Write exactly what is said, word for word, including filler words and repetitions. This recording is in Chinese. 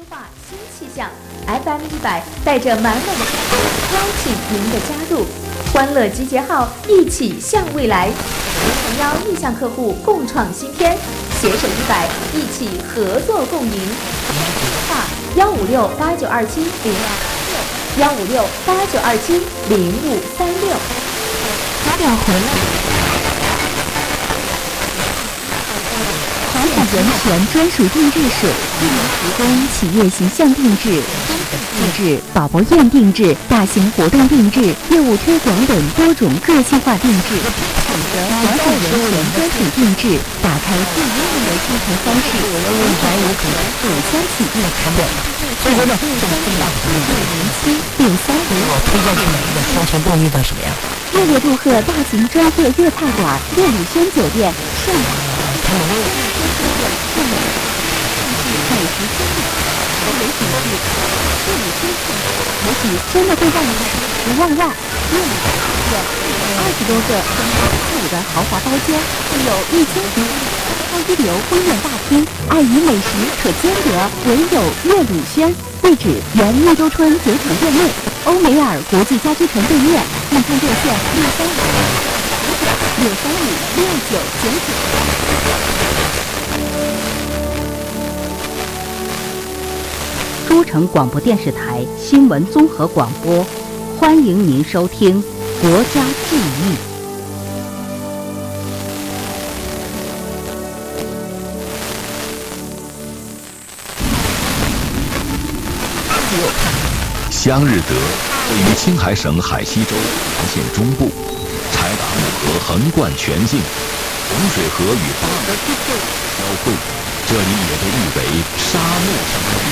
化新气象 ，F M 一百带着满满的邀请您的加入，欢乐集结号，一起向未来。诚邀意向客户共创新天，携手一百，一起合作共赢。电话幺五六八九二七零二六，幺五六八九二七零五三六。 早点回来。华夏源泉专属定制水，为您提供企业形象定制、定制、宝宝院定制、大型活动定制、业务推广等多种个性化定制。选择华夏源泉专属定制，打开最优惠的金牌方式，一百五十九箱起订成本。 所以说呢， 六三零六零七六三零。 我推荐你们一个双重动力的什么呀？ 热烈祝贺大型专柜粤菜馆乐旅轩酒店盛大。 他们都美食经历，我有品质，乐旅轩菜，也许真的会让你十万万。乐旅有二十多个中高五的豪华包间，还有一千平米超一流婚宴大厅，爱与美食可兼得，唯有乐旅轩。地址原汨周春酒厂店内，欧美尔国际家居城对面，订餐热线六三五六三五六九九九。 诸城广播电视台新闻综合广播，欢迎您收听国家记忆。 湘日德位于青海省海西州南县中部，柴达木河横贯全境，洪水河与巴尔干河交汇，这里也被誉为沙漠城。